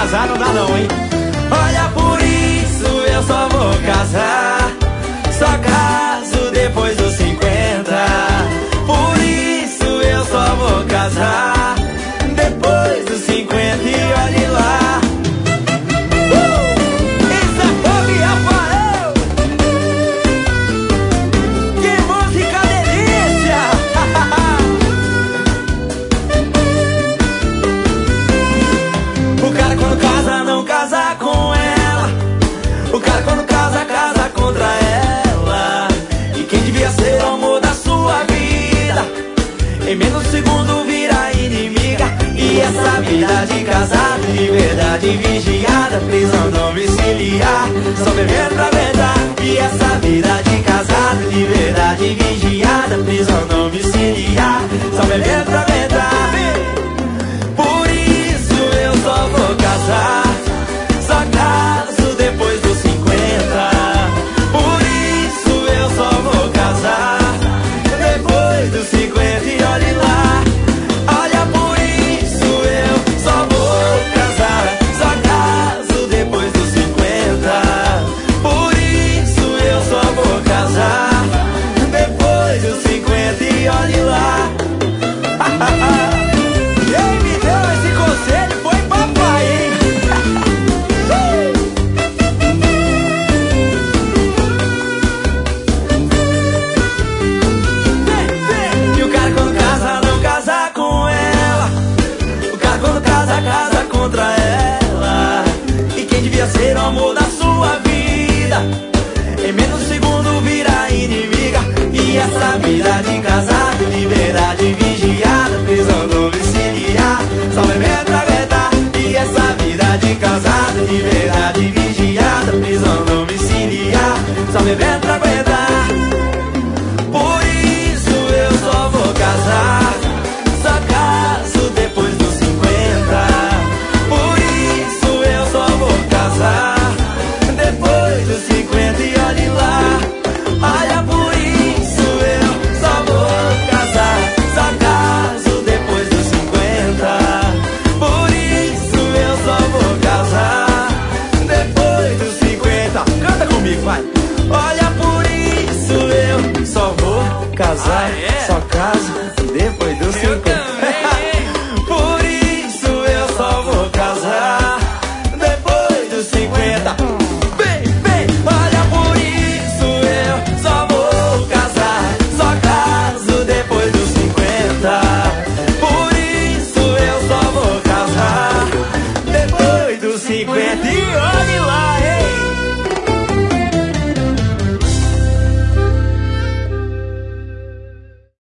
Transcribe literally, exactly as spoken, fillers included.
casar não dá não, hein? Olha, por isso eu só vou casar, só caso depois dos cinquenta. Por isso eu só vou casar depois dos cinquenta e olhe lá. Uh! Isso é fogo e Rafael! Que música delícia! O cara quando casa não casa com ela, o cara quando casa, casa contra ela. E quem devia ser o amor da sua vida, em menos segundo vira inimiga. E essa vida de casado, de verdade vigiada, prisão domiciliar, só bebendo pra aguentar. E essa vida de casado, de verdade vigiada, prisão domiciliar, só bebendo pra aguentar. Por isso eu só vou casar, só caso depois dos cinquenta. Por isso eu só vou casar depois dos cinquenta e olhe lá. Olha, por isso eu só vou casar, só caso depois dos cinquenta. Por isso eu só vou casar depois dos cinquenta e olhe lá. Quem me deu esse conselho foi papai, hein? E o cara quando casa não casa com ela, o cara quando casa, casa contra ela. E quem devia ser o amor da